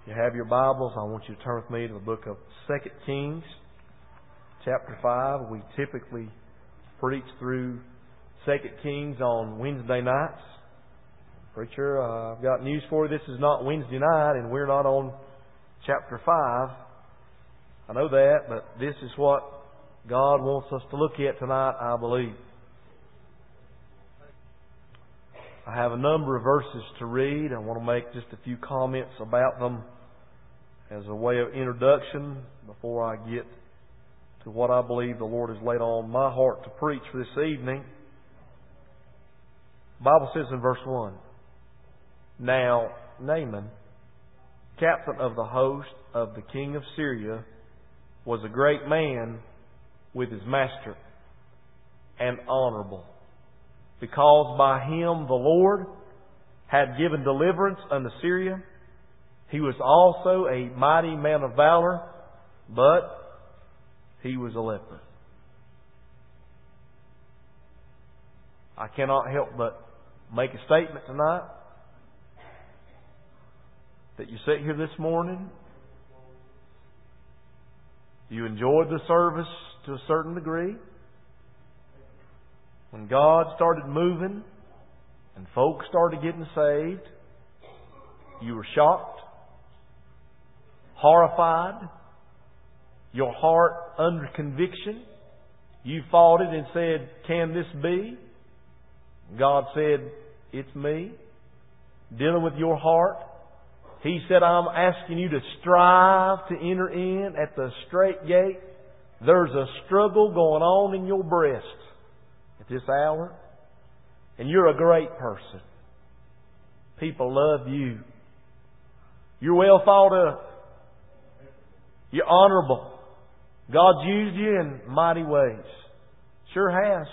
If you have your Bibles, I want you to turn with me to the book of 2 Kings, chapter 5. We typically preach through 2 Kings on Wednesday nights. Preacher, I've got news for you. This is not Wednesday night, and we're not on chapter 5. I know that, but this is what God wants us to look at tonight, I believe. I have a number of verses to read. I want to make just a few comments about them as a way of introduction before I get to what I believe the Lord has laid on my heart to preach for this evening. The Bible says in verse 1, "Now Naaman, captain of the host of the king of Syria, was a great man with his master, and honorable, because by him the Lord had given deliverance unto Syria. He was also a mighty man of valor, but he was a leper." I cannot help but make a statement tonight that you sit here this morning, you enjoyed the service to a certain degree. When God started moving and folks started getting saved, you were shocked, horrified, your heart under conviction. You fought it and said, "Can this be?" God said, "It's me." Dealing with your heart, He said, "I'm asking you to strive to enter in at the straight gate." There's a struggle going on in your breast at this hour, and you're a great person. People love you. You're well thought of. You're honorable. God's used you in mighty ways. Sure has.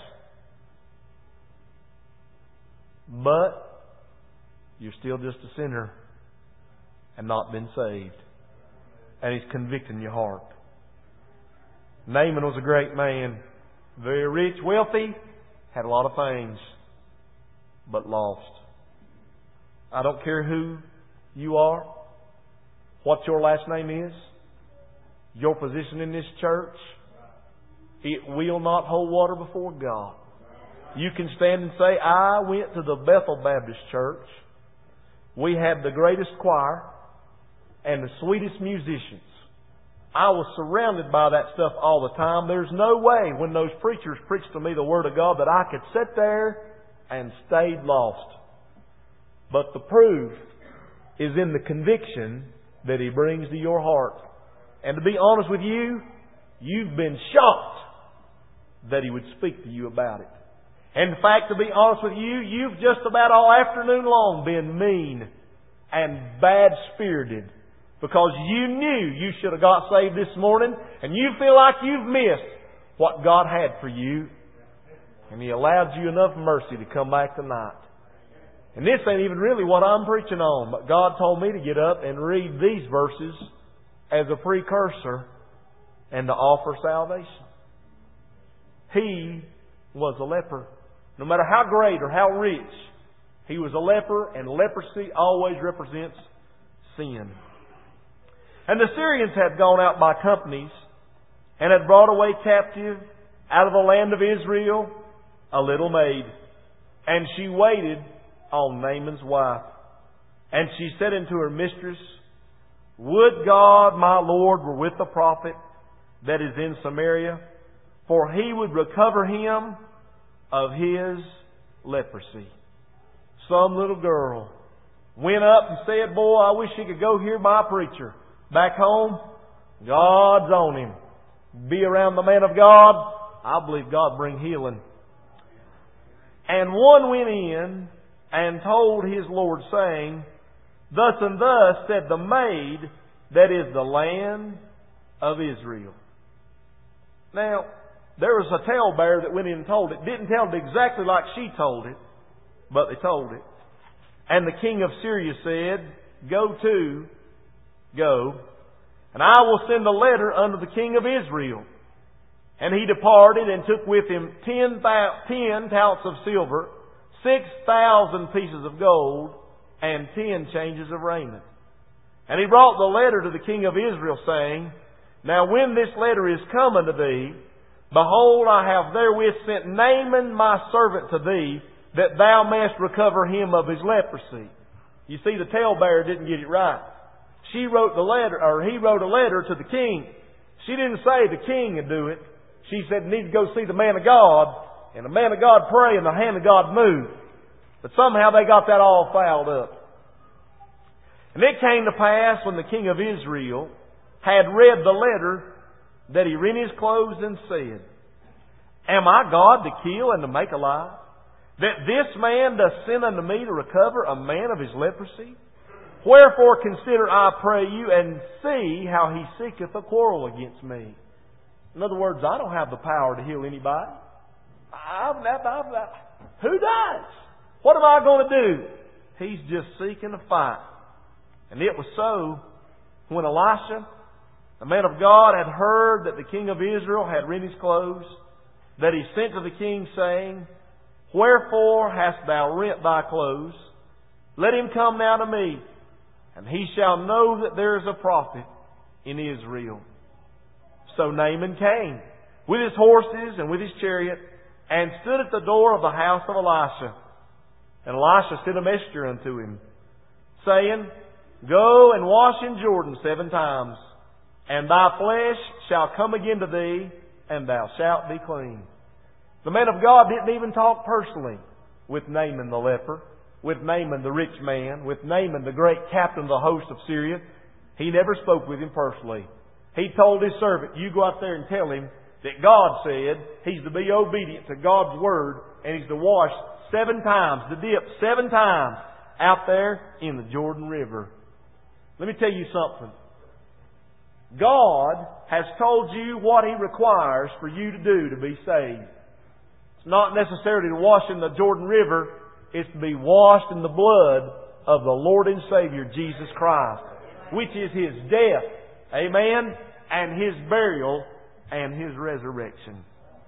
But you're still just a sinner and not been saved. And He's convicting your heart. Naaman was a great man. Very rich, wealthy, had a lot of things, but lost. I don't care who you are, what your last name is, your position in this church, it will not hold water before God. You can stand and say, "I went to the Bethel Baptist Church. We had the greatest choir and the sweetest musicians. I was surrounded by that stuff all the time. There's no way when those preachers preached to me the Word of God that I could sit there and stayed lost." But the proof is in the conviction that He brings to your heart. And to be honest with you, you've been shocked that He would speak to you about it. In fact, to be honest with you, you've just about all afternoon long been mean and bad-spirited because you knew you should have got saved this morning and you feel like you've missed what God had for you. And He allowed you enough mercy to come back tonight. And this ain't even really what I'm preaching on, but God told me to get up and read these verses as a precursor and to offer salvation. He was a leper. No matter how great or how rich, he was a leper, and leprosy always represents sin. And the Syrians had gone out by companies and had brought away captive out of the land of Israel a little maid. And she waited on Naaman's wife. And she said unto her mistress, "Would God my Lord were with the prophet that is in Samaria, for he would recover him of his leprosy." Some little girl went up and said, "Boy, I wish he could go hear my preacher. Back home, God's on him. Be around the man of God. I believe God bring healing." And one went in and told his Lord, saying, "Thus and thus said the maid that is the land of Israel." Now, there was a talebearer that went in and told it. Didn't tell it exactly like she told it, but they told it. And the king of Syria said, Go, and I will send a letter unto the king of Israel." And he departed and took with him 10 talents of silver, 6,000 pieces of gold, and 10 changes of raiment. And he brought the letter to the king of Israel, saying, Now when this letter is come unto thee, behold, I have therewith sent Naaman my servant to thee, that thou mayest recover him of his leprosy. You see, the talebearer didn't get it right. She wrote the letter, or he wrote a letter to the king. She didn't say the king would do it. She said, need to go see the man of God, and the man of God pray, and the hand of God move. But somehow they got that all fouled up. And it came to pass when the king of Israel had read the letter that he rent his clothes and said, Am I God to kill and to make alive? That this man doth send unto me to recover a man of his leprosy? Wherefore consider, I pray you, and see how he seeketh a quarrel against me. In other words, I don't have the power to heal anybody. Who does? What am I going to do? He's just seeking a fight. And it was so when Elisha, the man of God, had heard that the king of Israel had rent his clothes, that he sent to the king, saying, Wherefore hast thou rent thy clothes? Let him come now to me, and he shall know that there is a prophet in Israel. So Naaman came with his horses and with his chariot, and stood at the door of the house of Elisha. And Elisha sent a messenger unto him, saying, Go and wash in Jordan 7 times, and thy flesh shall come again to thee, and thou shalt be clean. The man of God didn't even talk personally with Naaman the leper, with Naaman the rich man, with Naaman the great captain of the host of Syria. He never spoke with him personally. He told his servant, You go out there and tell him that God said he's to be obedient to God's word, and he's to wash 7 times, to dip 7 times out there in the Jordan River. Let me tell you something. God has told you what He requires for you to do to be saved. It's not necessarily to wash in the Jordan River. It's to be washed in the blood of the Lord and Savior, Jesus Christ, which is His death, amen, and His burial and His resurrection.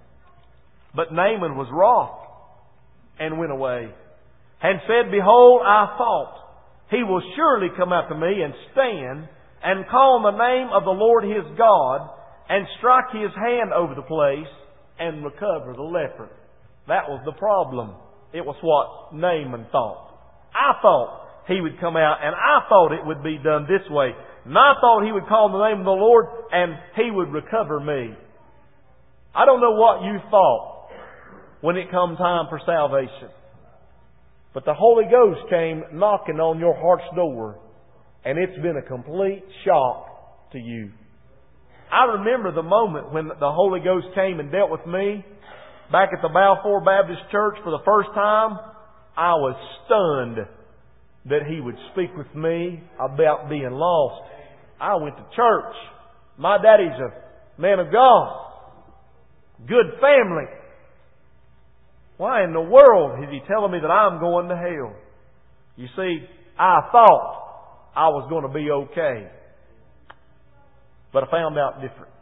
But Naaman was wroth and went away, and said, Behold, I thought, he will surely come out to me and stand and call on the name of the Lord his God and strike his hand over the place and recover the leper. That was the problem. It was what Naaman thought. I thought he would come out, and I thought it would be done this way. And I thought he would call on the name of the Lord and he would recover me. I don't know what you thought when it come time for salvation. But the Holy Ghost came knocking on your heart's door, and it's been a complete shock to you. I remember the moment when the Holy Ghost came and dealt with me back at the Balfour Baptist Church for the first time. I was stunned that He would speak with me about being lost. I went to church. My daddy's a man of God. Good family. Why in the world is He telling me that I'm going to hell? You see, I thought I was going to be okay. But I found out different.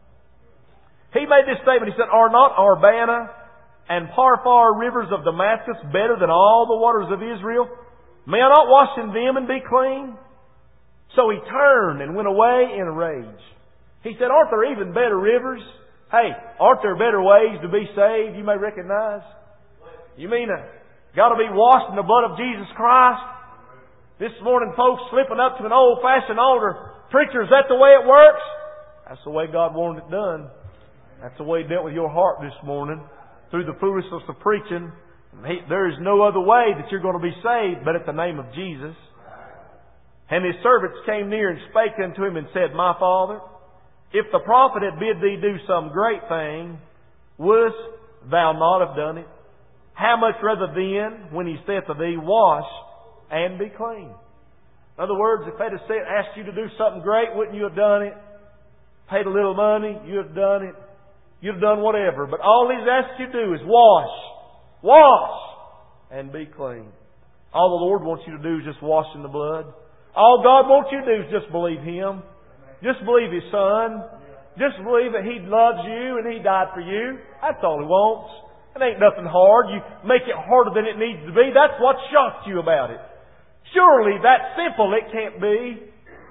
He made this statement. He said, Are not Abana and Pharpar rivers of Damascus better than all the waters of Israel? May I not wash in them and be clean? So he turned and went away in a rage. He said, Aren't there even better rivers? Hey, aren't there better ways to be saved you may recognize? You mean got to be washed in the blood of Jesus Christ? This morning folks slipping up to an old-fashioned altar. Preacher, is that the way it works? That's the way God wanted it done. That's the way He dealt with your heart this morning. Through the foolishness of preaching. There is no other way that you're going to be saved but at the name of Jesus. And his servants came near and spake unto him and said, My father, if the prophet had bid thee do some great thing, wouldst thou not have done it? How much rather then, when he saith to thee, Wash and be clean? In other words, if they'd have asked you to do something great, wouldn't you have done it? Paid a little money, you'd have done it. You'd have done whatever. But all He's asked you to do is wash. Wash and be clean. All the Lord wants you to do is just wash in the blood. All God wants you to do is just believe Him. Just believe His Son. Just believe that He loves you and He died for you. That's all He wants. It ain't nothing hard. You make it harder than it needs to be. That's what shocked you about it. Surely that simple it can't be.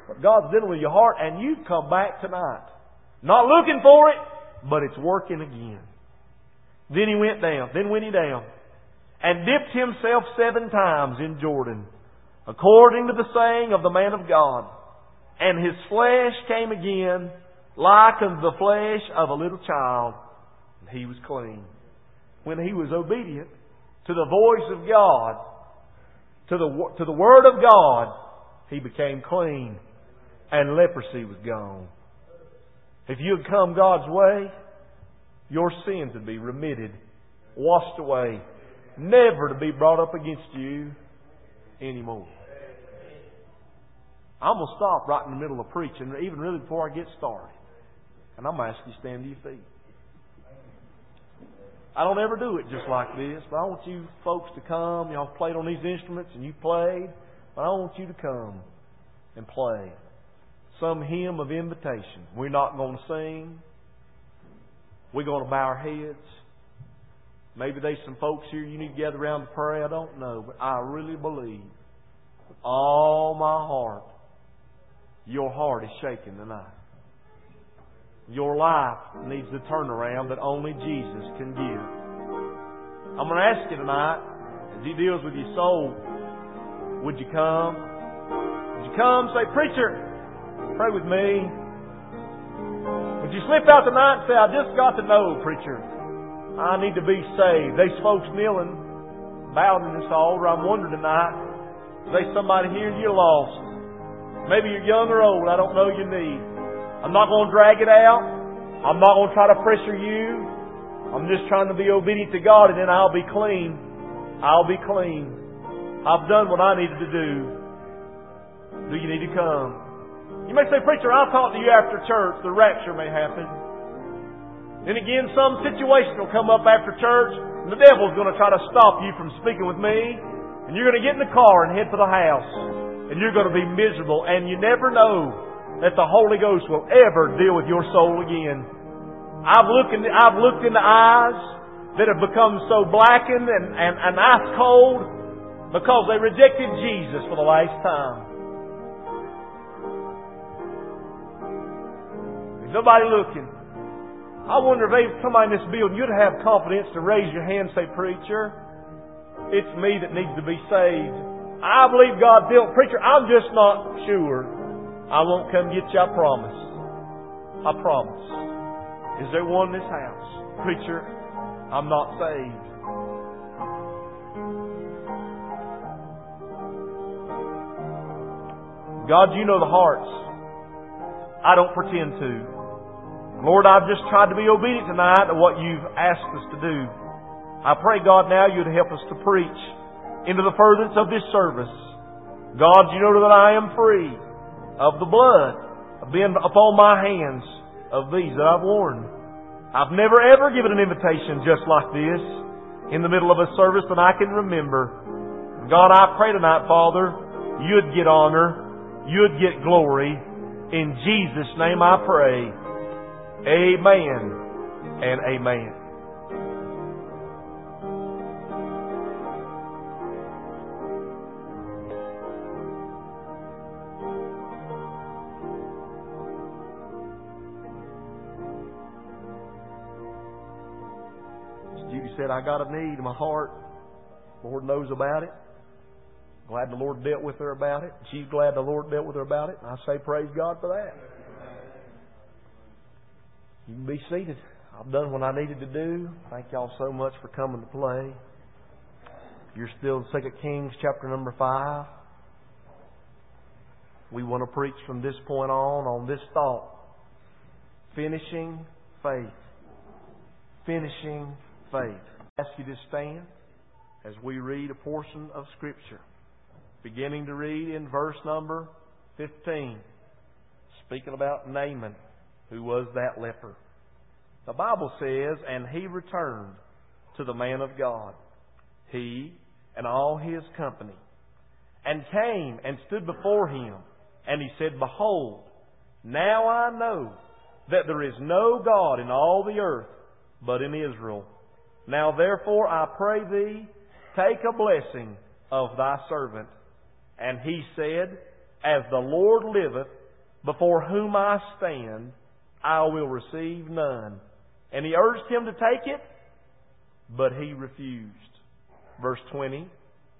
what God's dealing with your heart, and you've come back tonight. Not looking for it, but it's working again. Then he went down. Then went he down and dipped himself 7 times in Jordan, according to the saying of the man of God. And his flesh came again like unto the flesh of a little child, and he was clean. When he was obedient to the voice of God, to the Word of God, he became clean, and leprosy was gone. If you had come God's way, your sins would be remitted, washed away, never to be brought up against you anymore. I'm going to stop right in the middle of preaching, even really before I get started. And I'm going to ask you to stand to your feet. I don't ever do it just like this, but I want you folks to come. Y'all played on these instruments and you played, but I want you to come and play some hymn of invitation. We're not going to sing. We're going to bow our heads. Maybe there's some folks here you need to gather around to pray. I don't know, but I really believe with all my heart your heart is shaking tonight. Your life needs the turnaround that only Jesus can give. I'm going to ask you tonight, as He deals with your soul, would you come? Would you come? Say, preacher, pray with me. Would you slip out tonight and say, I just got to know, preacher, I need to be saved. There's folks kneeling, bowed in this altar. I'm wondering tonight, there's somebody here you're lost. Maybe you're young or old. I don't know your need. I'm not going to drag it out. I'm not going to try to pressure you. I'm just trying to be obedient to God, and then I'll be clean. I'll be clean. I've done what I needed to do. Do you need to come? You may say, preacher, I'll talk to you after church. The rapture may happen. Then again, some situation will come up after church, and the devil's going to try to stop you from speaking with me, and you're going to get in the car and head for the house, and you're going to be miserable, and you never know that the Holy Ghost will ever deal with your soul again. I've looked in the eyes that have become so blackened and ice cold because they rejected Jesus for the last time. There's nobody looking. I wonder if they come in this building, you'd have confidence to raise your hand and say, preacher, it's me that needs to be saved. I believe God dealt. Preacher, I'm just not sure. I won't come get you, I promise. I promise. Is there one in this house? Preacher, I'm not saved. God, you know the hearts. I don't pretend to. Lord, I've just tried to be obedient tonight to what You've asked us to do. I pray, God, now You'd help us to preach into the furtherance of this service. God, You know that I am free of the blood of being upon my hands of these that I've worn. I've never ever given an invitation just like this in the middle of a service that I can remember. God, I pray tonight, Father, You'd get honor, You'd get glory. In Jesus' name I pray. Amen and amen. Said, I got a need in my heart. The Lord knows about it. Glad the Lord dealt with her about it. She's glad the Lord dealt with her about it. And I say praise God for that. You can be seated. I've done what I needed to do. Thank y'all so much for coming to play. You're still in 2 Kings chapter number 5. We want to preach from this point on this thought. Finishing faith. Finishing faith. I ask you to stand as we read a portion of Scripture. Beginning to read in verse number 15. Speaking about Naaman, who was that leper. The Bible says, and he returned to the man of God, he and all his company, and came and stood before him. And he said, behold, now I know that there is no God in all the earth but in Israel. Now therefore I pray thee, take a blessing of thy servant. And he said, as the Lord liveth, before whom I stand, I will receive none. And he urged him to take it, but he refused. Verse 20.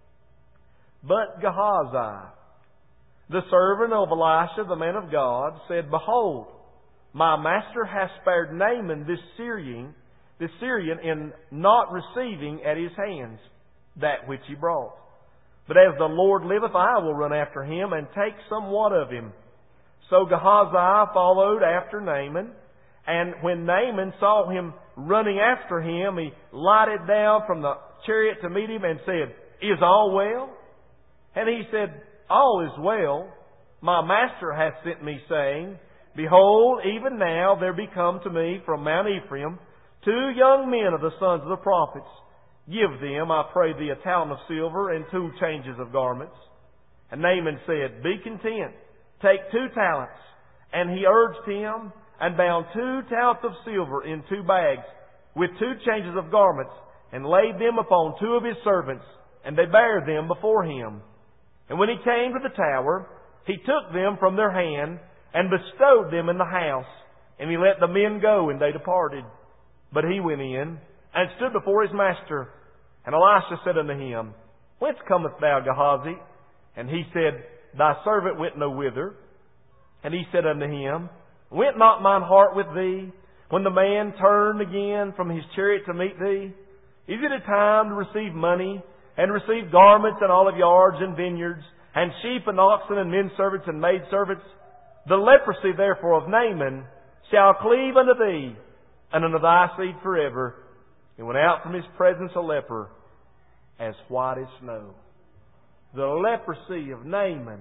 But Gehazi, the servant of Elisha, the man of God, said, Behold, my master hath spared Naaman this Syrian in not receiving at his hands that which he brought. But as the Lord liveth, I will run after him and take somewhat of him. So Gehazi followed after Naaman, and when Naaman saw him running after him, he lighted down from the chariot to meet him and said, Is all well? And he said, All is well. My master hath sent me, saying, Behold, even now there be come to me from Mount Ephraim 2 young men of the sons of the prophets. Give them, I pray thee, a talent of silver and 2 changes of garments. And Naaman said, Be content, take 2 talents. And he urged him, and bound 2 talents of silver in 2 bags, with 2 changes of garments, and laid them upon 2 of his servants, and they bare them before him. And when he came to the tower, he took them from their hand, and bestowed them in the house. And he let the men go, and they departed. But he went in, and stood before his master. And Elisha said unto him, Whence comest thou, Gehazi? And he said, Thy servant went no whither. And he said unto him, Went not mine heart with thee, when the man turned again from his chariot to meet thee? Is it a time to receive money, and receive garments and olive yards and vineyards, and sheep and oxen and men servants and maid servants? The leprosy therefore of Naaman shall cleave unto thee, and unto thy seed forever. And went out from his presence a leper, as white as snow. The leprosy of Naaman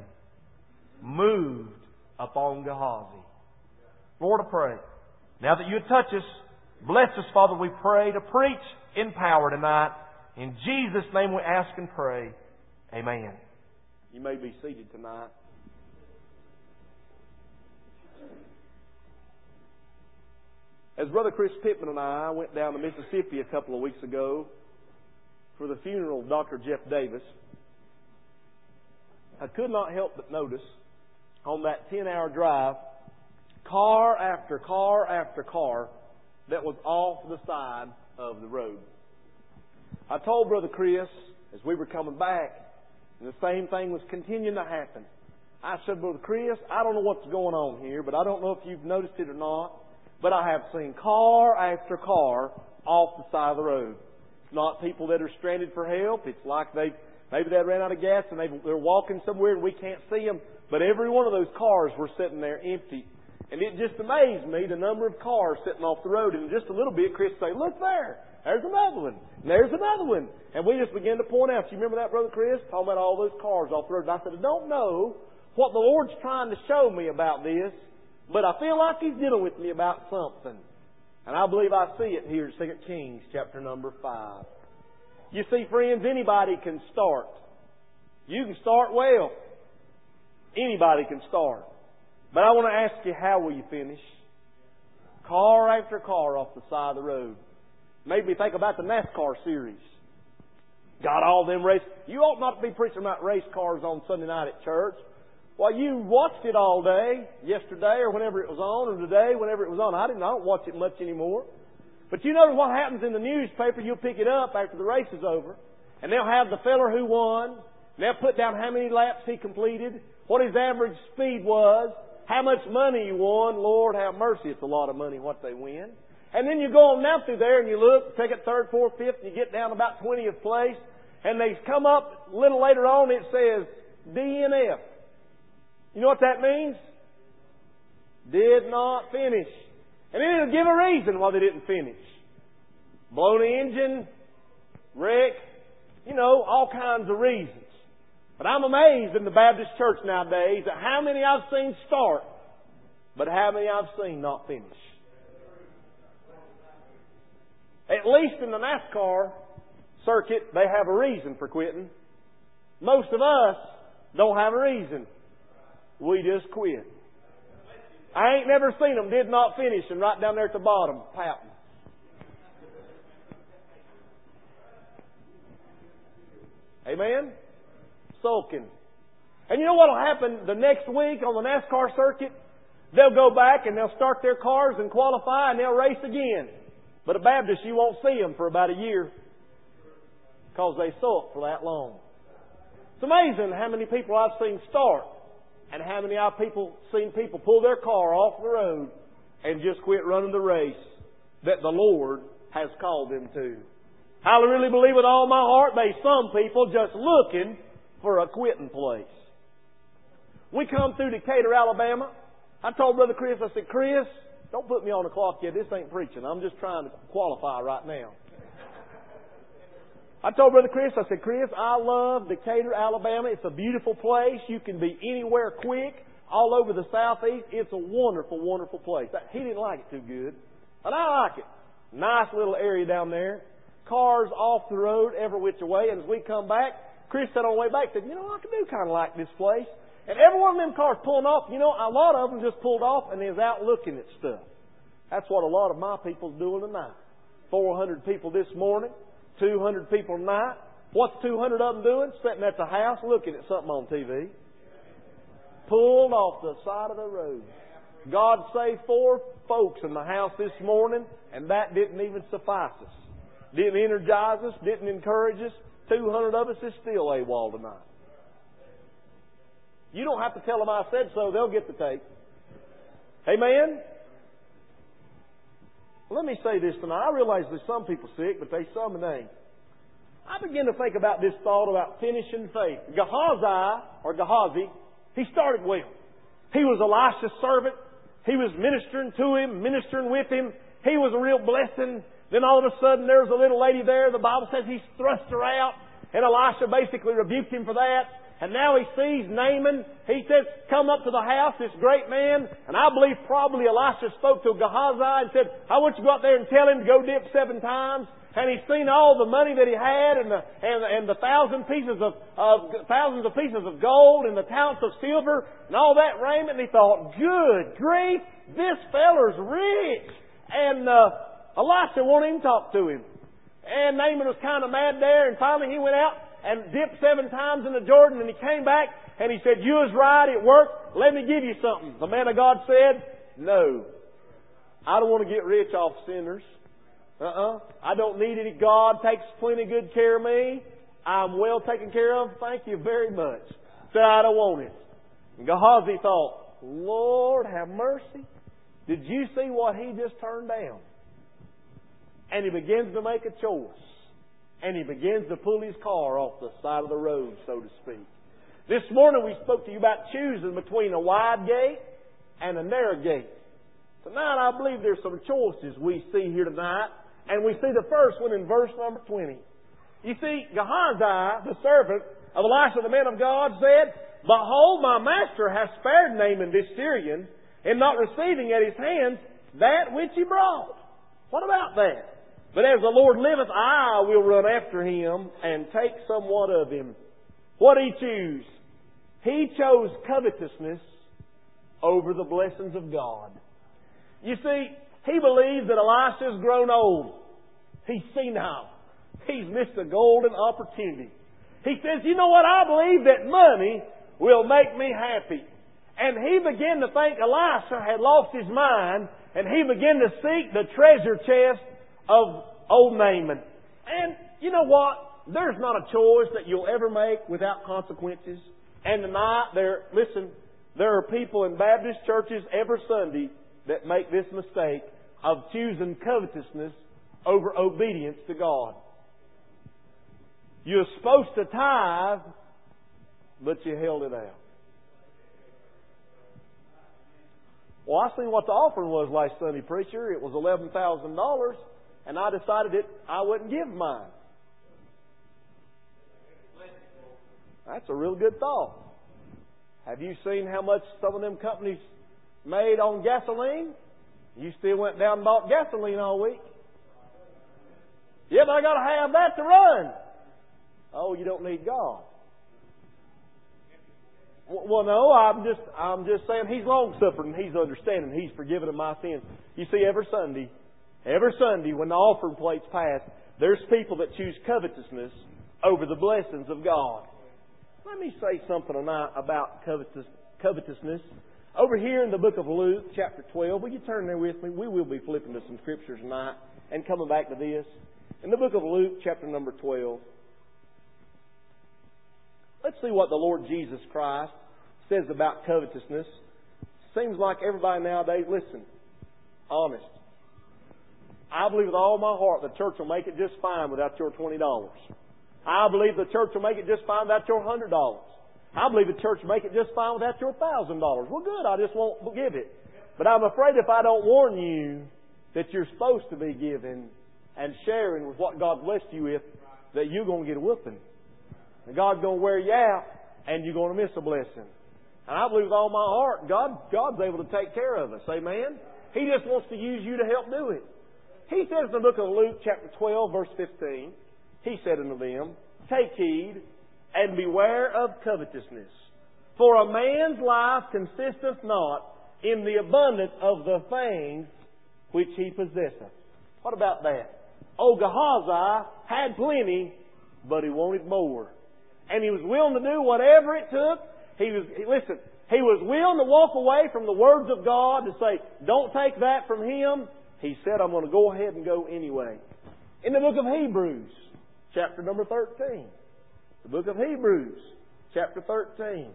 moved upon Gehazi. Lord, I pray, now that you touch us, bless us, Father, we pray, to preach in power tonight. In Jesus' name we ask and pray. Amen. You may be seated tonight. As Brother Chris Pittman and I went down to Mississippi a couple of weeks ago for the funeral of Dr. Jeff Davis, I could not help but notice on that 10-hour drive, car after car after car that was off the side of the road. I told Brother Chris as we were coming back, and the same thing was continuing to happen. I said, Brother Chris, I don't know what's going on here, but I don't know if you've noticed it or not, but I have seen car after car off the side of the road. It's not people that are stranded for help. It's like maybe they ran out of gas and they're walking somewhere and we can't see them. But every one of those cars were sitting there empty. And it just amazed me, the number of cars sitting off the road. And in just a little bit, Chris would say, Look there. There's another one. And there's another one. And we just began to point out. You remember that, Brother Chris? Talking about all those cars off the road. And I said, I don't know what the Lord's trying to show me about this, but I feel like He's dealing with me about something. And I believe I see it here in 2 Kings chapter number 5. You see, friends, anybody can start. You can start well. Anybody can start. But I want to ask you, how will you finish? Car after car off the side of the road. Made me think about the NASCAR series. Got all them race. You ought not to be preaching about race cars on Sunday night at church. Well, you watched it all day, yesterday or whenever it was on, or today, whenever it was on. I don't watch it much anymore. But you know what happens in the newspaper? You'll pick it up after the race is over, and they'll have the feller who won. They'll put down how many laps he completed, what his average speed was, how much money he won. Lord have mercy, it's a lot of money what they win. And then you go on down through there and you look, second, third, fourth, fifth, and you get down about 20th place, and they come up a little later on, it says DNF. You know what that means? Did not finish. And then it'll give a reason why they didn't finish. Blown engine, wreck, all kinds of reasons. But I'm amazed in the Baptist church nowadays at how many I've seen start, but how many I've seen not finish. At least in the NASCAR circuit, they have a reason for quitting. Most of us don't have a reason. We just quit. I ain't never seen them did not finish and right down there at the bottom, pouting. Amen? Sulking. And you know what will happen the next week on the NASCAR circuit? They'll go back and they'll start their cars and qualify and they'll race again. But a Baptist, you won't see them for about a year because they sow it for that long. It's amazing how many people I've seen start and how many I've seen people pull their car off the road and just quit running the race that the Lord has called them to. I really believe with all my heart there's some people just looking for a quitting place. We come through Decatur, Alabama. I told Brother Chris, I said, Chris, don't put me on the clock yet. This ain't preaching. I'm just trying to qualify right now. I told Brother Chris, I said, Chris, I love Decatur, Alabama. It's a beautiful place. You can be anywhere quick, all over the southeast. It's a wonderful, wonderful place. He didn't like it too good, but I like it. Nice little area down there. Cars off the road every which way. And as we come back, Chris said on the way back, said, I do kind of like this place. And every one of them cars pulling off, a lot of them just pulled off and is out looking at stuff. That's what a lot of my people's doing tonight. 400 people this morning, 200 people tonight. What's 200 of them doing? Sitting at the house looking at something on TV. Pulled off the side of the road. God saved 4 folks in the house this morning, and that didn't even suffice us. Didn't energize us, didn't encourage us. 200 of us is still AWOL tonight. You don't have to tell them I said so. They'll get the tape. Amen? Let me say this tonight. I realize there's some people sick, but there's some that ain't. I begin to think about this thought about finishing faith. Gehazi, he started well. He was Elisha's servant. He was ministering to him, ministering with him. He was a real blessing. Then all of a sudden there was a little lady there. The Bible says he thrust her out. And Elisha basically rebuked him for that. And now he sees Naaman. He says, come up to the house, this great man. And I believe probably Elisha spoke to Gehazi and said, I want you to go out there and tell him to go dip 7 times. And he's seen all the money that he had and the thousands of pieces of gold and the talents of silver and all that raiment. And he thought, good grief, this feller's rich. And Elisha won't even talk to him. And Naaman was kind of mad there. And finally he went out and dipped 7 times in the Jordan. And he came back and he said, you was right, it worked. Let me give you something. The man of God said, no, I don't want to get rich off sinners. I don't need any. God takes plenty good care of me. I'm well taken care of. Thank you very much. Said, I don't want it. And Gehazi thought, Lord have mercy. Did you see what he just turned down? And he begins to make a choice. And he begins to pull his car off the side of the road, so to speak. This morning we spoke to you about choosing between a wide gate and a narrow gate. Tonight I believe there's some choices we see here tonight. And we see the first one in verse number 20. You see, Gehazi, the servant of Elisha, the man of God, said, behold, my master hath spared Naaman this Syrian, in not receiving at his hands that which he brought. What about that? But as the Lord liveth, I will run after him and take somewhat of him. What did he choose? He chose covetousness over the blessings of God. You see, he believes that Elisha's grown old. He's senile. He's missed a golden opportunity. He says, you know what? I believe that money will make me happy. And he began to think Elisha had lost his mind, and he began to seek the treasure chest of old Naaman. And you know what? There's not a choice that you'll ever make without consequences. And tonight, there are people in Baptist churches every Sunday that make this mistake of choosing covetousness over obedience to God. You're supposed to tithe, but you held it out. Well, I seen what the offering was last Sunday, preacher. It was $11,000, and I decided that I wouldn't give mine. That's a real good thought. Have you seen how much some of them companies made on gasoline? You still went down and bought gasoline all week. Yeah, but I got to have that to run. Oh, you don't need God. Well, no, I'm just saying He's long-suffering, He's understanding, He's forgiven of my sins. You see, every Sunday when the offering plate's passed, there's people that choose covetousness over the blessings of God. Let me say something tonight about covetousness. Over here in the book of Luke, chapter 12, will you turn there with me? We will be flipping to some scriptures tonight and coming back to this. In the book of Luke, chapter number 12, let's see what the Lord Jesus Christ says about covetousness. Seems like everybody nowadays, listen, honest. I believe with all my heart the church will make it just fine without your $20. I believe the church will make it just fine without your $100. I believe the church will make it just fine without your $1,000. Well, good, I just won't give it. But I'm afraid if I don't warn you that you're supposed to be giving and sharing with what God blessed you with, that you're going to get a whooping. And God's going to wear you out, and you're going to miss a blessing. And I believe with all my heart, God's able to take care of us. Amen? He just wants to use you to help do it. He says in the book of Luke, chapter 12, verse 15, He said unto them, Take heed, and beware of covetousness. For a man's life consisteth not in the abundance of the things which he possesseth. What about that? Oh, Gehazi had plenty, but he wanted more. And he was willing to do whatever it took. He was willing to walk away from the words of God to say, don't take that from him. He said, I'm going to go ahead and go anyway. In the book of Hebrews, chapter number 13. The book of Hebrews, chapter 13.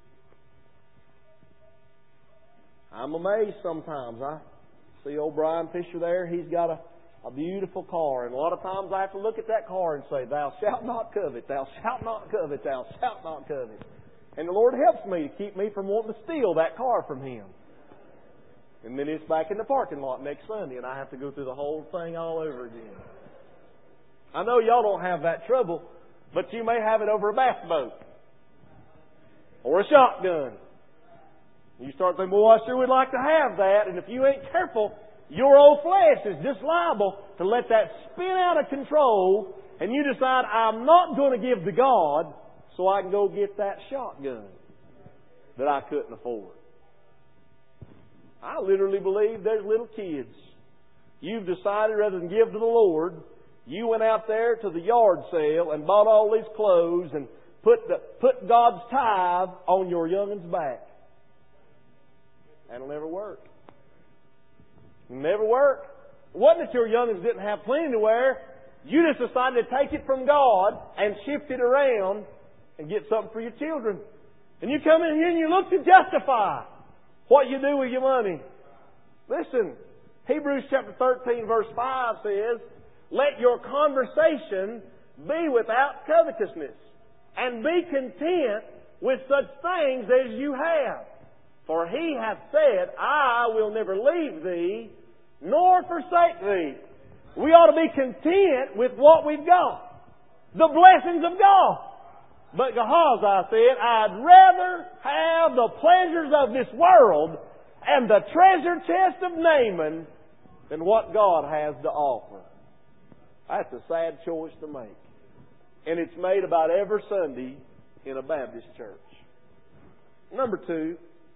I'm amazed sometimes. I see old Brian Fisher there. He's got a beautiful car. And a lot of times I have to look at that car and say, Thou shalt not covet, thou shalt not covet, thou shalt not covet. And the Lord helps me to keep me from wanting to steal that car from Him. And then it's back in the parking lot next Sunday and I have to go through the whole thing all over again. I know y'all don't have that trouble, but you may have it over a bass boat or a shotgun. You start thinking, well, I sure would like to have that. And if you ain't careful, your old flesh is just liable to let that spin out of control and you decide, I'm not going to give to God so I can go get that shotgun that I couldn't afford. I literally believe there's little kids. You've decided rather than give to the Lord, you went out there to the yard sale and bought all these clothes and put God's tithe on your youngin's back. That'll never work. It'll never work. It wasn't that your youngins didn't have plenty to wear. You just decided to take it from God and shift it around and get something for your children. And you come in here and you look to justify what you do with your money. Listen, Hebrews chapter 13 verse 5 says, Let your conversation be without covetousness, and be content with such things as you have. For He hath said, I will never leave thee, nor forsake thee. We ought to be content with what we've got. The blessings of God. But Gehazi said, I'd rather have the pleasures of this world and the treasure chest of Naaman than what God has to offer. That's a sad choice to make. And it's made about every Sunday in a Baptist church. Number two,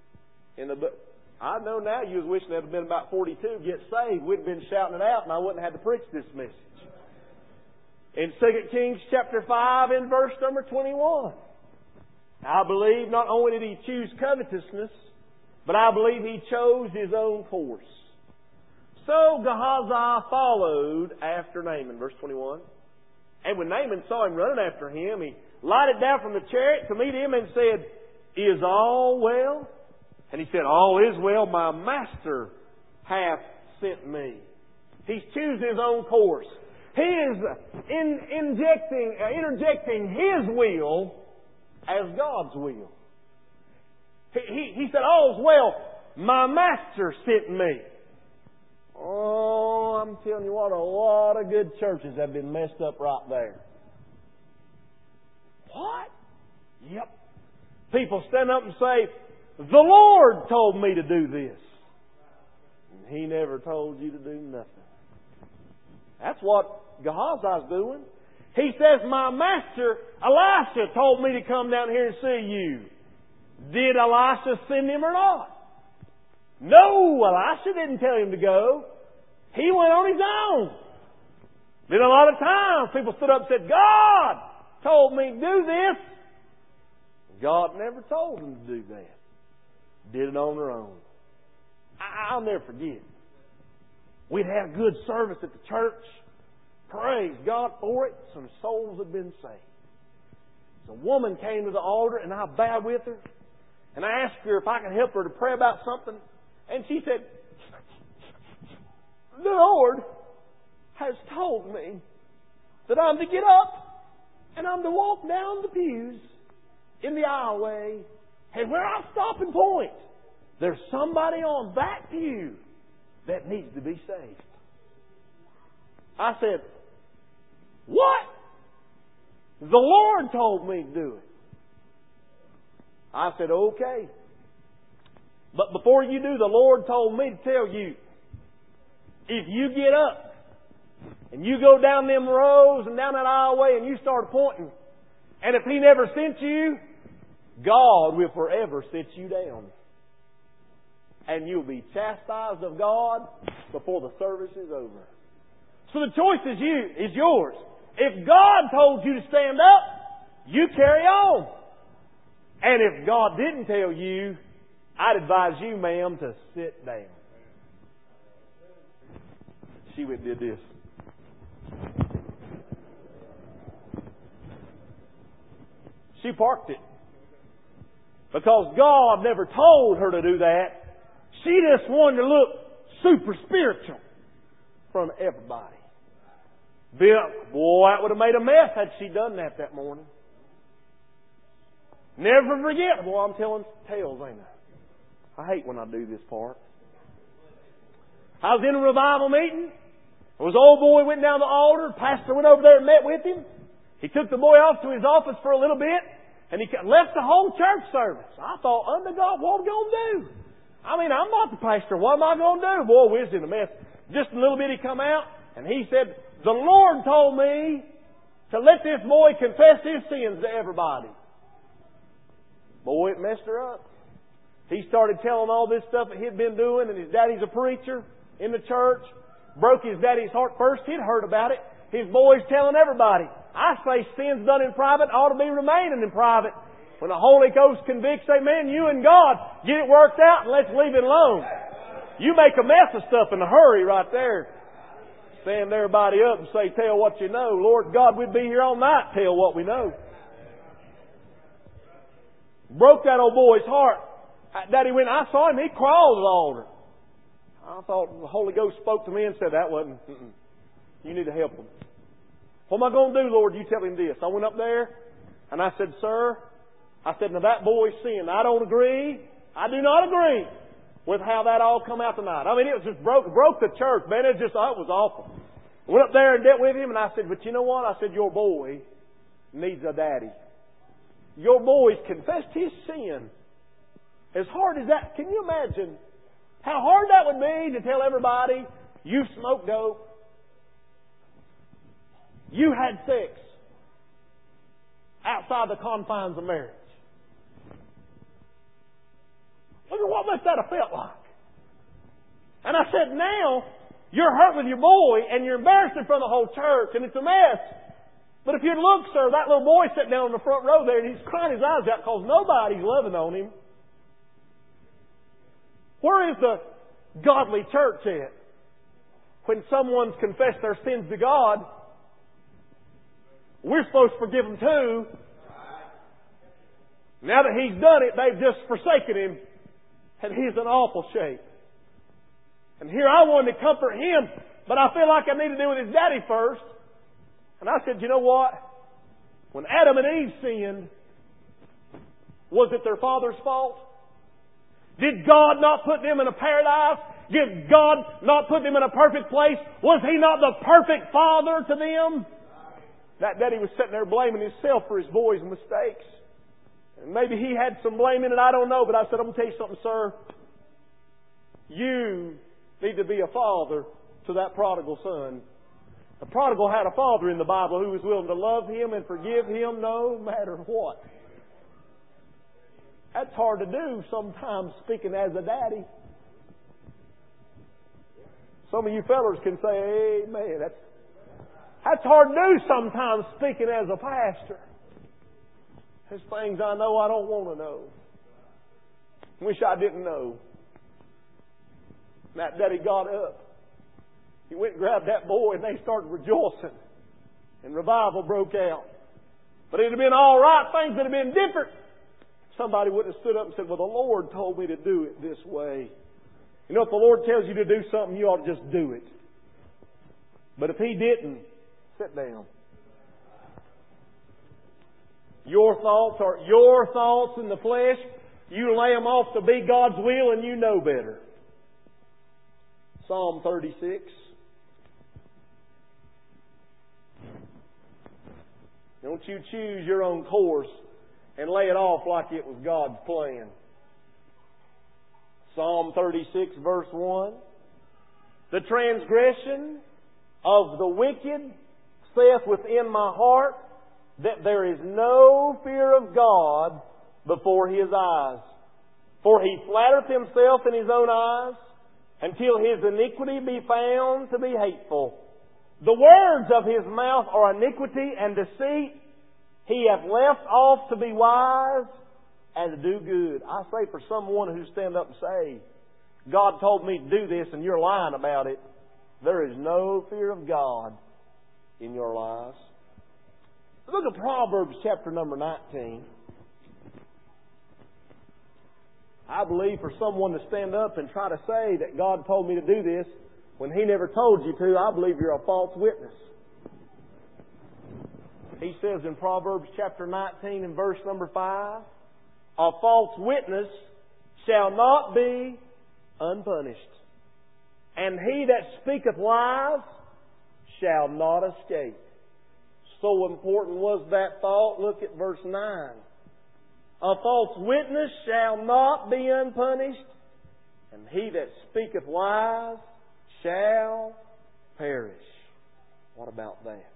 I know now you was wishing there had been about 42 get saved. We'd have been shouting it out and I wouldn't have had to preach this message. In 2 Kings chapter 5 in verse number 21. I believe not only did he choose covetousness, but I believe he chose his own course. So Gehazi followed after Naaman, verse 21. And when Naaman saw him running after him, he lighted down from the chariot to meet him and said, Is all well? And he said, All is well, my master hath sent me. He's choosing his own course. He is interjecting his will as God's will. He said, All's well, my master sent me. Oh, I'm telling you what, a lot of good churches have been messed up right there. What? Yep. People stand up and say, the Lord told me to do this. And He never told you to do nothing. That's what Gehazi's doing. He says, my master Elisha told me to come down here and see you. Did Elisha send him or not? No, Elisha didn't tell him to go. He went on his own. Then a lot of times people stood up and said, God told me to do this. God never told him to do that. did it on their own. I'll never forget. We'd had a good service at the church. Praise God for it. Some souls had been saved. So a woman came to the altar, and I bowed with her. And I asked her if I could help her to pray about something. And she said, the Lord has told me that I'm to get up and I'm to walk down the pews in the aisleway. And where I stop and point, there's somebody on that pew that needs to be saved. I said, what? The Lord told me to do it. I said, okay. But before you do, the Lord told me to tell you, if you get up and you go down them rows and down that aisleway and you start pointing, and if He never sent you, God will forever sit you down. And you'll be chastised of God before the service is over. So the choice is yours. If God told you to stand up, you carry on. And if God didn't tell you, I'd advise you, ma'am, to sit down. She went and did this. She parked it. Because God never told her to do that. She just wanted to look super spiritual from everybody. Boy, that would have made a mess had she done that morning. Never forget. Boy, I'm telling tales, ain't I? I hate when I do this part. I was in a revival meeting. There was an old boy went down the altar. The pastor went over there and met with him. He took the boy off to his office for a little bit, and he left the whole church service. I thought, under God, what are we going to do? I mean, I'm not the pastor. What am I going to do? Boy, we was in a mess. Just a little bit he come out, and he said, the Lord told me to let this boy confess his sins to everybody. Boy, it messed her up. He started telling all this stuff that he'd been doing, and his daddy's a preacher in the church. Broke his daddy's heart first. He'd heard about it. His boy's telling everybody. I say sins done in private ought to be remaining in private. When the Holy Ghost convicts, say, man, you and God, get it worked out and let's leave it alone. You make a mess of stuff in a hurry right there. Stand everybody up and say, tell what you know. Lord God, we'd be here all night, tell what we know. Broke that old boy's heart. Daddy went, I saw him, he crawled to the altar. I thought the Holy Ghost spoke to me and said, that wasn't, you need to help him. What am I going to do, Lord? You tell him this. I went up there and I said, sir, I said, now that boy sinned. I don't agree. I do not agree with how that all come out tonight. I mean, it was just broke the church, man. It was awful. I went up there and dealt with him and I said, but you know what? I said, your boy needs a daddy. Your boy's confessed his sin. As hard as that, can you imagine how hard that would be to tell everybody you smoked dope, you had sex outside the confines of marriage? Look at what must that have felt like. And I said, now you're hurt with your boy and you're embarrassed in front of the whole church and it's a mess. But if you'd look, sir, that little boy sitting down on the front row there and he's crying his eyes out because nobody's loving on him. Where is the godly church at? When someone's confessed their sins to God, we're supposed to forgive them too. Now that he's done it, they've just forsaken him, and he's in awful shape. And here I wanted to comfort him, but I feel like I need to do with his daddy first. And I said, you know what? When Adam and Eve sinned, was it their father's fault? Did God not put them in a paradise? Did God not put them in a perfect place? Was He not the perfect father to them? That daddy was sitting there blaming himself for his boy's mistakes. And maybe he had some blame in it, I don't know. But I said, I'm going to tell you something, sir. You need to be a father to that prodigal son. The prodigal had a father in the Bible who was willing to love him and forgive him no matter what. That's hard to do sometimes, speaking as a daddy. Some of you fellas can say, amen. That's hard to do sometimes, speaking as a pastor. There's things I know I don't want to know. Wish I didn't know. That daddy got up. He went and grabbed that boy and they started rejoicing. And revival broke out. But it'd have been all right. Things would have been different. Somebody would have stood up and said, well, the Lord told me to do it this way. You know, if the Lord tells you to do something, you ought to just do it. But if He didn't, sit down. Your thoughts are your thoughts in the flesh. You lay them off to be God's will and you know better. Psalm 36. Don't you choose your own course and lay it off like it was God's plan. Psalm 36 verse 1. The transgression of the wicked saith within my heart that there is no fear of God before His eyes. For he flattereth himself in his own eyes until his iniquity be found to be hateful. The words of his mouth are iniquity and deceit. He hath left off to be wise and to do good. I say for someone who stand up and say, God told me to do this and you're lying about it, there is no fear of God in your lives. Look at Proverbs chapter number 19. I believe for someone to stand up and try to say that God told me to do this when He never told you to, I believe you're a false witness. He says in Proverbs chapter 19 and verse number 5, a false witness shall not be unpunished, and he that speaketh lies shall not escape. So important was that thought. Look at verse 9. A false witness shall not be unpunished, and he that speaketh lies shall perish. What about that?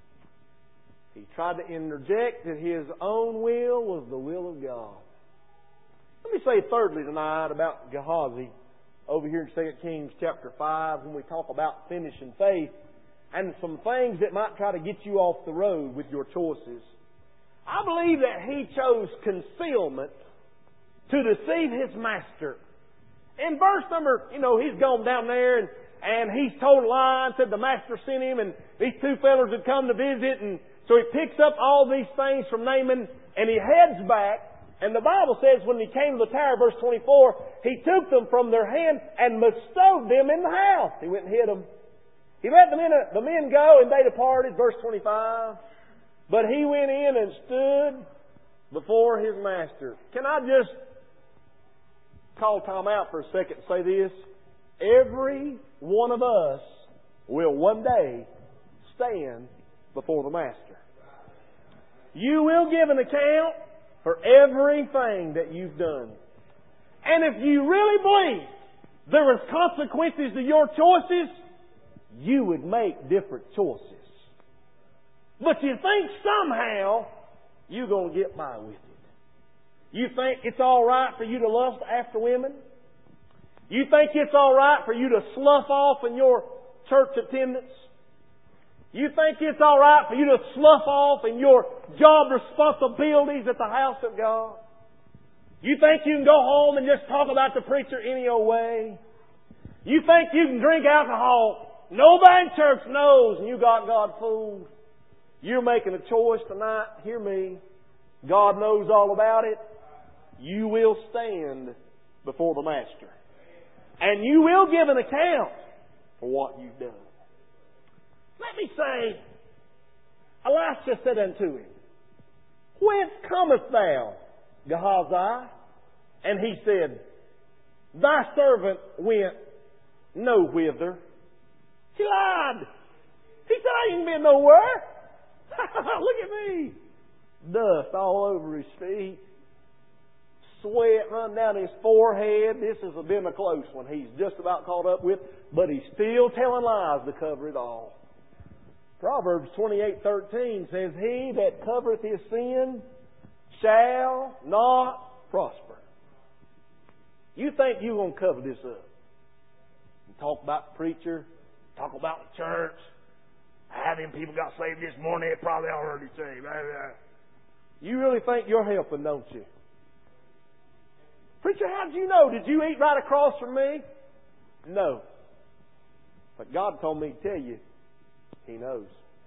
He tried to interject that his own will was the will of God. Let me say thirdly tonight about Gehazi over here in 2 Kings chapter 5 when we talk about finishing faith and some things that might try to get you off the road with your choices. I believe that he chose concealment to deceive his master. In verse number, he's gone down there and he's told a lie and said the master sent him and these two fellows had come to visit, and so he picks up all these things from Naaman and he heads back. And the Bible says when he came to the tower, verse 24, he took them from their hand and bestowed them in the house. He went and hid them. He let the men go and they departed, verse 25. But he went in and stood before his master. Can I just call time out for a second and say this? Every one of us will one day stand before the master. You will give an account for everything that you've done. And if you really believe there was consequences to your choices, you would make different choices. But you think somehow you're going to get by with it. You think it's all right for you to lust after women? You think it's all right for you to slough off in your church attendance? You think it's all right for you to slough off in your job responsibilities at the house of God? You think you can go home and just talk about the preacher any old way? You think you can drink alcohol? Nobody in church knows and you got God fooled. You're making a choice tonight. Hear me. God knows all about it. You will stand before the Master. And you will give an account for what you've done. Let me say, Elisha said unto him, Whence comest thou, Gehazi? And he said, Thy servant went no whither. He lied. He said, I ain't been nowhere. Look at me. Dust all over his feet. Sweat run down his forehead. This has been a close one. He's just about caught up with, but he's still telling lies to cover it all. Proverbs 28:13 says, He that covereth his sin shall not prosper. You think you're going to cover this up? You talk about the preacher, talk about the church. How them people got saved this morning, they probably already saved. You really think you're helping, don't you? Preacher, how did you know? Did you eat right across from me? No. But God told me to tell you, He knows.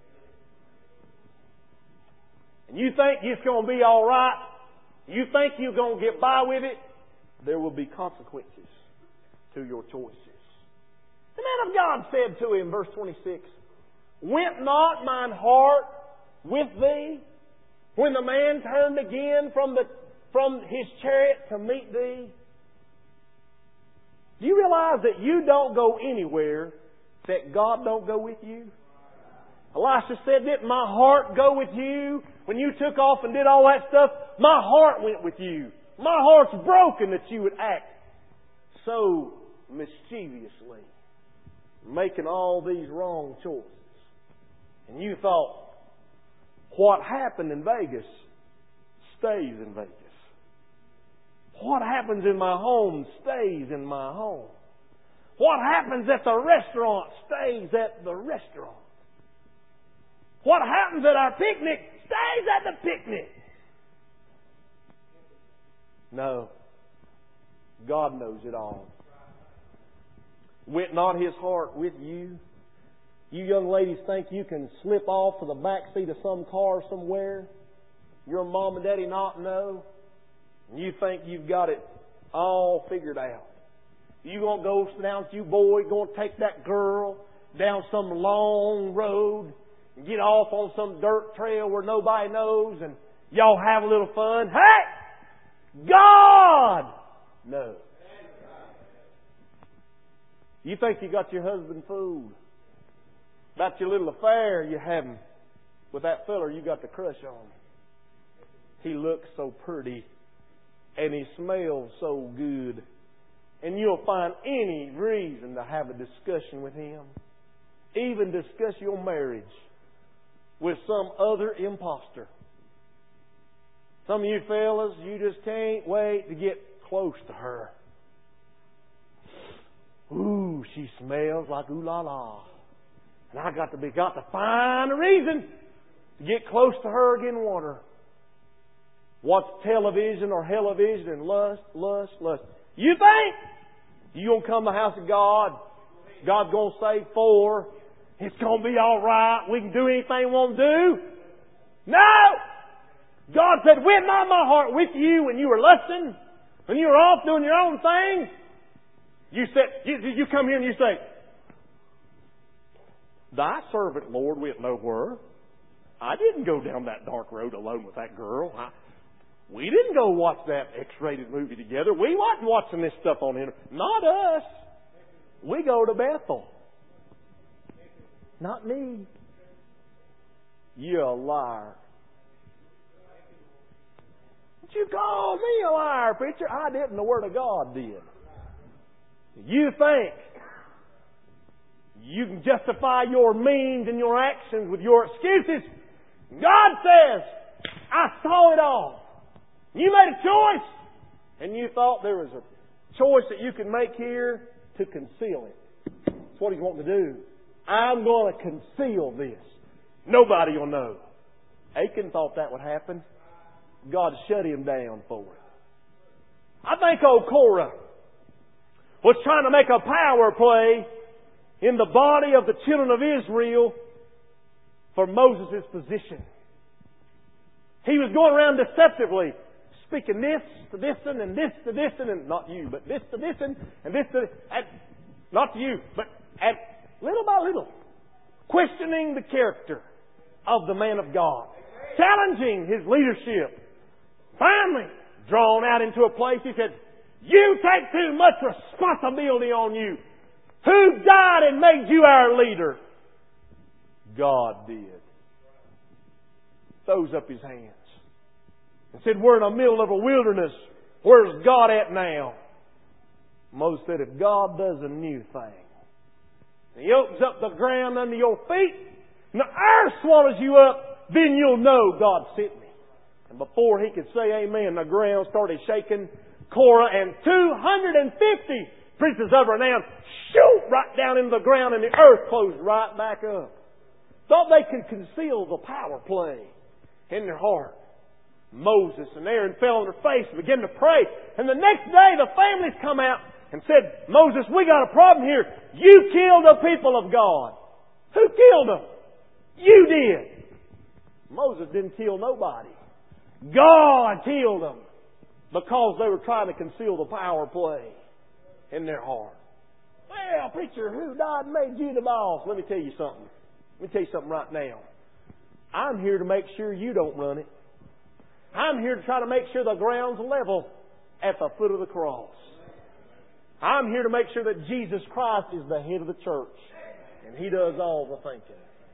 And you think it's going to be all right? You think you're going to get by with it? There will be consequences to your choices. The man of God said to him, verse 26, "Went not mine heart with thee when the man turned again from his chariot to meet thee?" Do you realize that you don't go anywhere that God don't go with you? Elisha said, "Didn't my heart go with you? When you took off and did all that stuff, my heart went with you. My heart's broken that you would act so mischievously, making all these wrong choices." And you thought, what happened in Vegas stays in Vegas. What happens in my home stays in my home. What happens at the restaurant stays at the restaurant. What happens at our picnic stays at the picnic. No. God knows it all. Went not His heart with you? You young ladies think you can slip off to the back seat of some car somewhere, your mom and daddy not know, and you think you've got it all figured out. You gonna go down, you boy, gonna take that girl down some long road and get off on some dirt trail where nobody knows, and y'all have a little fun. Hey! God! No. You think you got your husband fooled about your little affair you're having with that feller you got the crush on. He looks so pretty and he smells so good, and you'll find any reason to have a discussion with him, even discuss your marriage with some other imposter. Some of you fellas, you just can't wait to get close to her. Ooh, she smells like ooh la la. And I got to find a reason to get close to her again and want her. Watch television or hellivision and lust. You think you gonna come to the house of God? God's gonna save 4. It's gonna be all right. We can do anything we want to do. No! God said, "Went not my heart with you when you were lusting, when you were off doing your own thing?" You said, you come here and you say, "Thy servant, Lord, went nowhere. I didn't go down that dark road alone with that girl. We didn't go watch that X-rated movie together. We wasn't watching this stuff on the internet. Not us. We go to Bethel. Not me." You're a liar. But you call me a liar, preacher. I didn't. The Word of God did. You think you can justify your means and your actions with your excuses. God says, "I saw it all. You made a choice, and you thought there was a choice that you could make here to conceal it." That's what He's wanting to do. I'm going to conceal this. Nobody will know. Achan thought that would happen. God shut him down for it. I think old Korah was trying to make a power play in the body of the children of Israel for Moses' position. He was going around deceptively, speaking this to this and this to this and not you, but this to this and this to not to you, but little by little, questioning the character of the man of God, challenging his leadership. Finally, drawn out into a place, he said, "You take too much responsibility on you. Who died and made you our leader?" God did. Throws up his hands and said, "We're in the middle of a wilderness. Where's God at now?" Moses said, "If God does a new thing, and He opens up the ground under your feet, and the earth swallows you up, then you'll know God sent me." And before he could say amen, the ground started shaking. Korah and 250 princes of renown shoot right down into the ground, and the earth closed right back up. Thought they could conceal the power play in their heart. Moses and Aaron fell on their face and began to pray. And the next day the families come out and said, Moses, we got a problem here. You killed the people of God. Who killed them? You did. Moses didn't kill nobody. God killed them because they were trying to conceal the power play in their heart. Well, preacher, who died and made you the boss? Let me tell you something. Let me tell you something right now. I'm here to make sure you don't run it. I'm here to try to make sure the ground's level at the foot of the cross. I'm here to make sure that Jesus Christ is the head of the church. And He does all the thinking.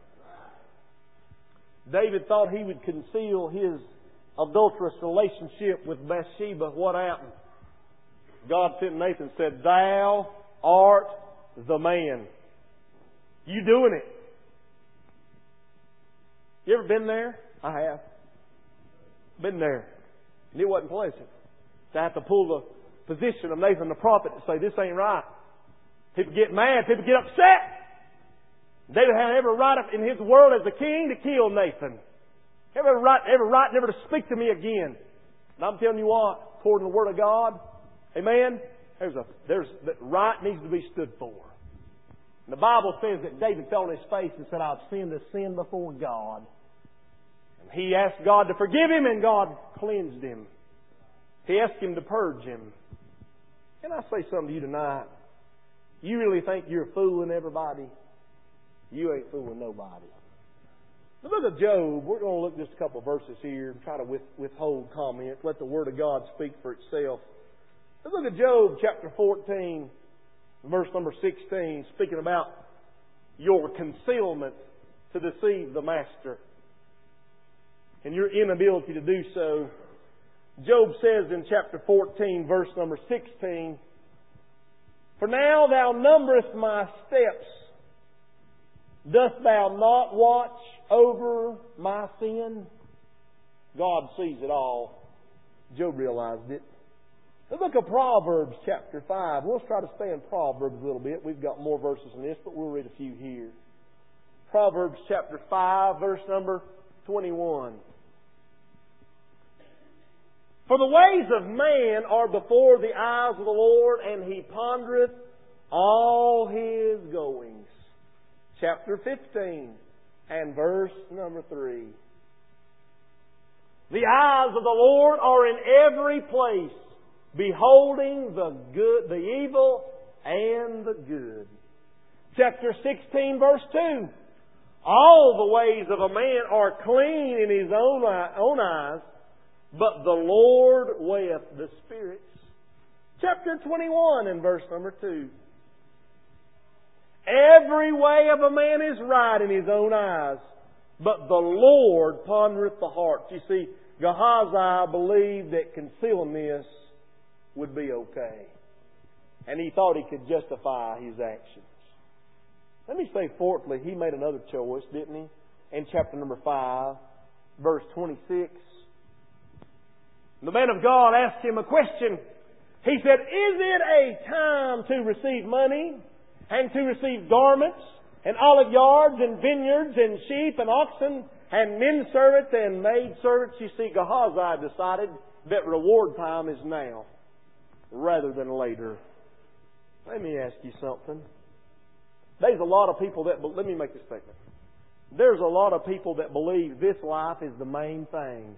David thought he would conceal his adulterous relationship with Bathsheba. What happened? God sent Nathan and said, Thou art the man. You doing it. You ever been there? I have. Been there. And it wasn't pleasant to have to pull the position of Nathan the prophet and say, this ain't right. People get mad. People get upset. David had every right in his world as a king to kill Nathan. Every right never to speak to me again. And I'm telling you what, according to the Word of God, amen, there's that right needs to be stood for. And the Bible says that David fell on his face and said, I've sinned a sin before God. And he asked God to forgive him, and God cleansed him. He asked Him to purge him. Can I say something to you tonight? You really think you're fooling everybody? You ain't fooling nobody. The book of Job, we're going to look just a couple of verses here and try to withhold comments. Let the Word of God speak for itself. The book of Job, chapter 14, verse number 16, speaking about your concealment to deceive the master and your inability to do so. Job says in chapter 14, verse number 16, For now thou numberest my steps. Dost thou not watch over my sin? God sees it all. Job realized it. The book of Proverbs, chapter 5. We'll try to stay in Proverbs a little bit. We've got more verses in this, but we'll read a few here. Proverbs, chapter 5, verse number 21. For the ways of man are before the eyes of the Lord, and He pondereth all His goings. Chapter 15 and verse number 3. The eyes of the Lord are in every place, beholding the good, the evil and the good. Chapter 16, verse 2. All the ways of a man are clean in his own eyes, but the Lord weigheth the spirits. Chapter 21 and verse number 2. Every way of a man is right in his own eyes, but the Lord pondereth the heart. You see, Gehazi believed that concealing this would be okay. And he thought he could justify his actions. Let me say fourthly, he made another choice, didn't he? In chapter number 5, verse 26. The man of God asked him a question. He said, Is it a time to receive money and to receive garments and olive yards and vineyards and sheep and oxen and men servants and maid servants? You see, Gehazi decided that reward time is now rather than later. Let me ask you something. There's a lot of people that... Let me make this statement. There's a lot of people that believe this life is the main thing.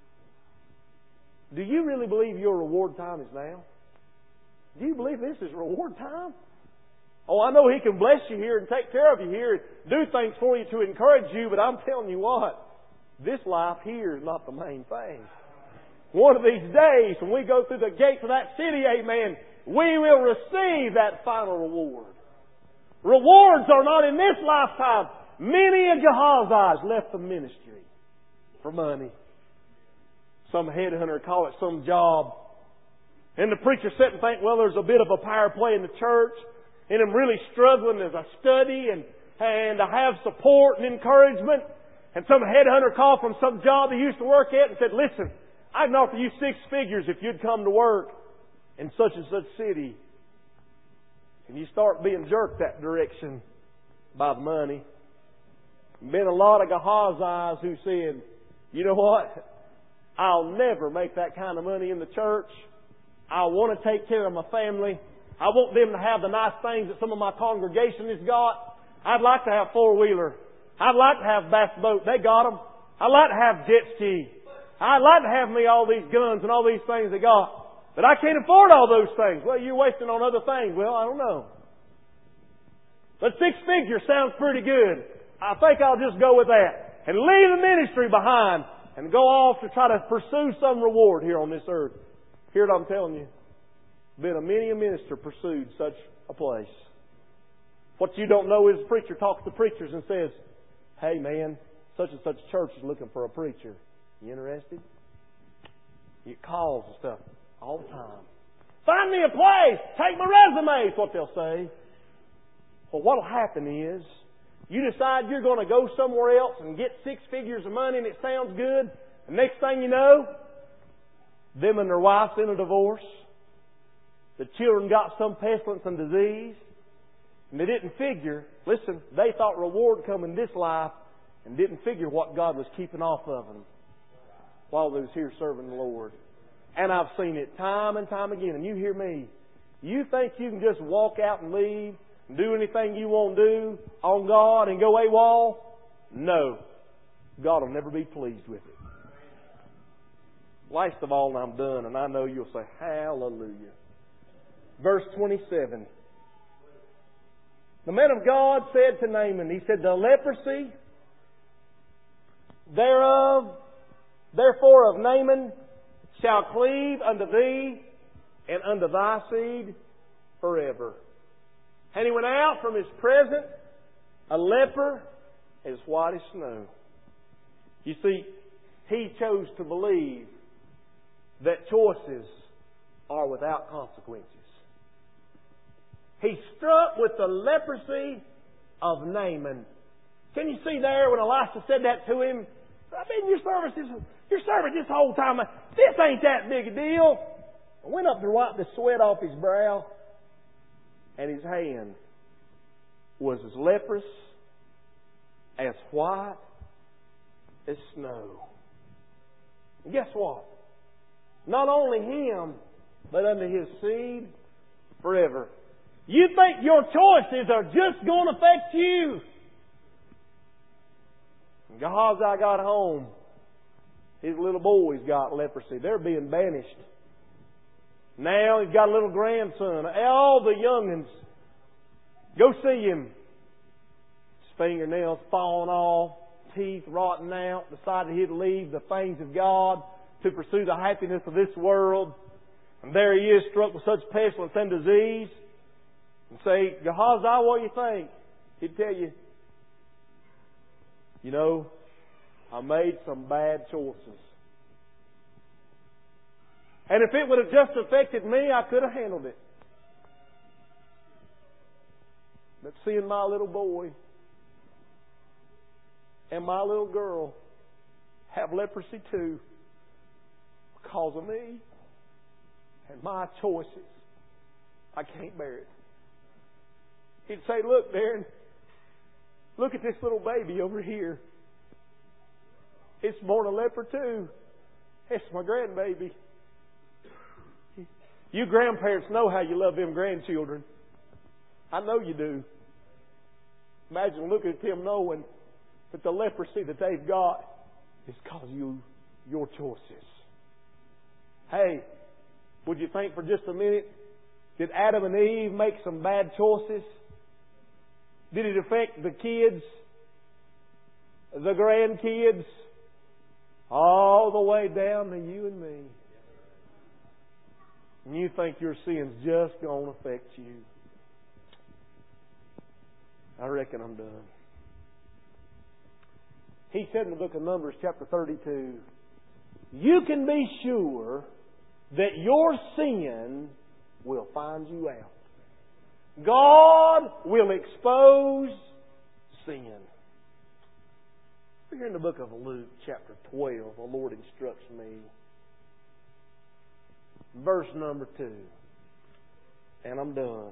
Do you really believe your reward time is now? Do you believe this is reward time? Oh, I know He can bless you here and take care of you here and do things for you to encourage you, but I'm telling you what, this life here is not the main thing. One of these days, when we go through the gates of that city, amen, we will receive that final reward. Rewards are not in this lifetime. Many of Gehazis left the ministry for money. Some headhunter call it some job. And the preacher sit and think, well, there's a bit of a power play in the church. And I'm really struggling as I study and I have support and encouragement. And some headhunter called from some job he used to work at and said, listen, I can offer you 6 figures if you'd come to work in such and such city. And you start being jerked that direction by the money. Been a lot of Gehazis who said, you know what? I'll never make that kind of money in the church. I want to take care of my family. I want them to have the nice things that some of my congregation has got. I'd like to have four-wheeler. I'd like to have bass boat. They got them. I'd like to have jet ski. I'd like to have me all these guns and all these things they got. But I can't afford all those things. Well, you're wasting on other things. Well, I don't know. But 6 figures sounds pretty good. I think I'll just go with that. And leave the ministry behind and go off to try to pursue some reward here on this earth. Hear what I'm telling you? Many a minister pursued such a place. What you don't know is the preacher talks to preachers and says, "Hey man, such and such church is looking for a preacher. You interested?" You get calls and stuff all the time. "Find me a place. Take my resume," is what they'll say. Well, what'll happen is, you decide you're going to go somewhere else and get 6 figures of money and it sounds good. The next thing you know, them and their wife's in a divorce. The children got some pestilence and disease. And they didn't figure, listen, they thought reward would come in this life and didn't figure what God was keeping off of them while they was here serving the Lord. And I've seen it time and time again. And you hear me. You think you can just walk out and leave and do anything you want to do on God and go AWOL? No. God will never be pleased with it. Last of all, I'm done, and I know you'll say, hallelujah. Verse 27. The man of God said to Naaman, he said, "The leprosy therefore of Naaman shall cleave unto thee and unto thy seed forever." And he went out from his presence, a leper as white as snow. You see, he chose to believe that choices are without consequences. He struck with the leprosy of Naaman. Can you see there when Elisha said that to him? "I've been in your service this whole time. This ain't that big a deal." I went up to wipe the sweat off his brow, and his hand was as leprous, as white as snow. And guess what? Not only him, but unto his seed forever. You think your choices are just going to affect you? When Gehazi got home, his little boys got leprosy. They're being banished. Now he's got a little grandson. All the young'uns go see him. His fingernails falling off, teeth rotting out. Decided he'd leave the things of God to pursue the happiness of this world. And there he is, struck with such pestilence and disease. And say, "Gehazi, what do you think?" He'd tell you, "You know, I made some bad choices. And if it would have just affected me, I could have handled it. But seeing my little boy and my little girl have leprosy too because of me and my choices, I can't bear it." He'd say, "Look, Darren, look at this little baby over here. It's born a leper too. It's my grandbaby. You grandparents know how you love them grandchildren. I know you do. Imagine looking at them knowing that the leprosy that they've got is because of your choices." Hey, would you think for just a minute, did Adam and Eve make some bad choices? Did it affect the kids, the grandkids, all the way down to you and me? And you think your sin's just going to affect you? I reckon I'm done. He said in the book of Numbers, chapter 32, you can be sure that your sin will find you out. God will expose sin. We're here in the book of Luke, chapter 12. The Lord instructs me. Verse number 2. And I'm done.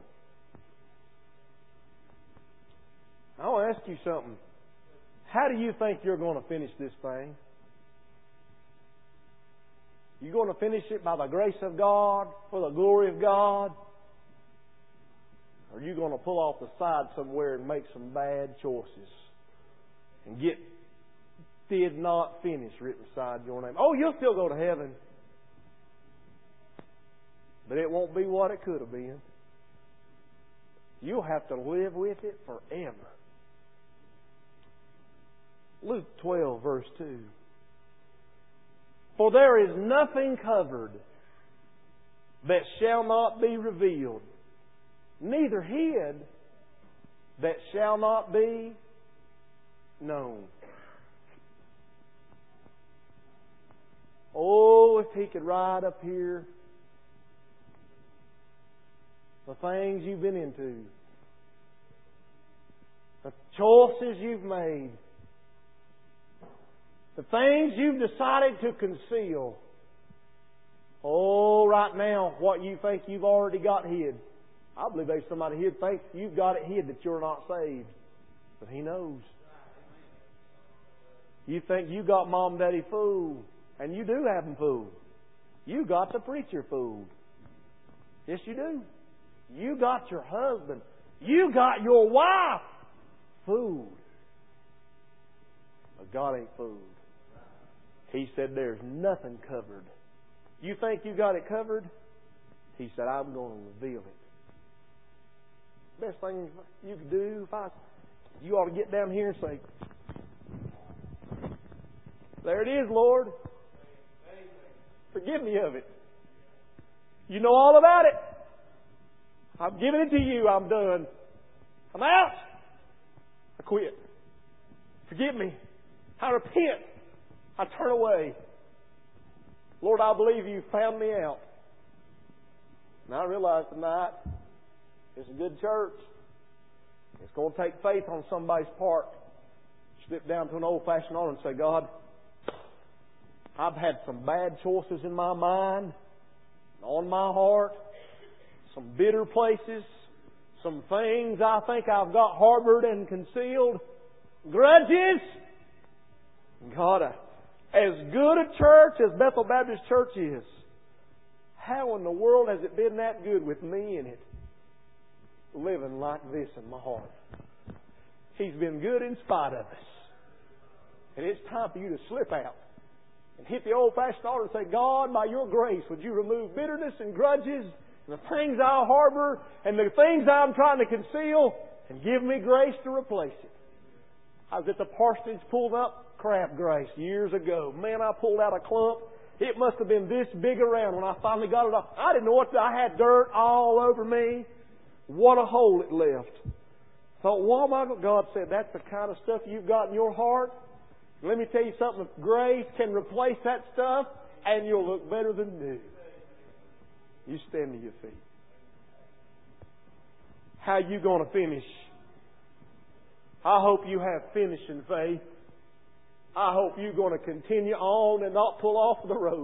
I want to ask you something. How do you think you're going to finish this thing? You going to finish it by the grace of God, for the glory of God? Or are you going to pull off the side somewhere and make some bad choices and get "did not finish" written beside your name? Oh, you'll still go to heaven, but it won't be what it could have been. You'll have to live with it forever. Luke 12, verse 2. For there is nothing covered that shall not be revealed, neither hid that shall not be known. Oh, if he could ride up here the things you've been into, the choices you've made, the things you've decided to conceal. Oh, right now, what you think you've already got hid. I believe there's somebody here that thinks you've got it hid, that you're not saved. But He knows. You think you got Mom and Daddy fooled, and you do have them fooled. You got the preacher fooled. Yes, you do. You got your husband. You got your wife fooled. But God ain't fooled. He said there's nothing covered. You think you got it covered? He said, I'm going to reveal it. Best thing you could do, you ought to get down here and say, there it is, Lord. Forgive me of it. You know all about it. I'm giving it to you. I'm done. I'm out. I quit. Forgive me. I repent. I turn away. Lord, I believe you found me out. And I realize tonight it's a good church. It's going to take faith on somebody's part. Slip down to an old-fashioned altar and say, God, I've had some bad choices in my mind, on my heart, some bitter places, some things I think I've got harbored and concealed, grudges. God, as good a church as Bethel Baptist Church is, how in the world has it been that good with me in it? Living like this in my heart. He's been good in spite of us. And it's time for you to slip out and hit the old-fashioned altar and say, God, by your grace, would you remove bitterness and grudges and the things I harbor and the things I'm trying to conceal, and give me grace to replace it. I was at the parsonage pulling up crabgrass years ago. Man, I pulled out a clump. It must have been this big around when I finally got it off. I didn't know what I had dirt all over me. What a hole it left. Thought, well, Michael, God said, that's the kind of stuff you've got in your heart. Let me tell you something. Grace can replace that stuff, and you'll look better than new. You stand to your feet. How you going to finish? I hope you have finishing faith. I hope you're going to continue on and not pull off the road.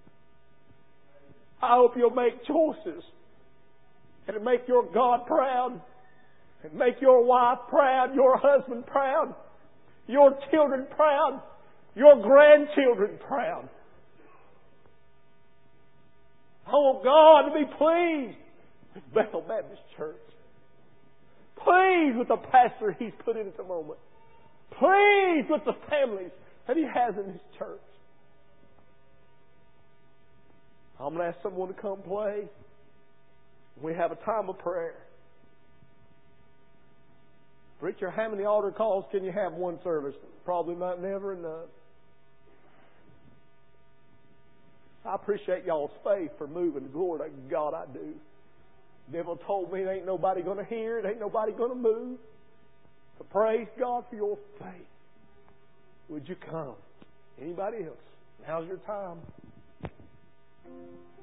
I hope you'll make choices and make your God proud, and make your wife proud, your husband proud, your children proud, your grandchildren proud. I want God to be pleased with Bethel Baptist Church. Pleased with the pastor He's put in at the moment. Pleased with the families that He has in His church. I'm going to ask someone to come play. We have a time of prayer. Preacher, how many altar calls can you have one service? Probably not never enough. I appreciate y'all's faith for moving. Glory to God, I do. The devil told me there ain't nobody going to hear it, ain't nobody going to move. But praise God for your faith. Would you come? Anybody else? Now's your time.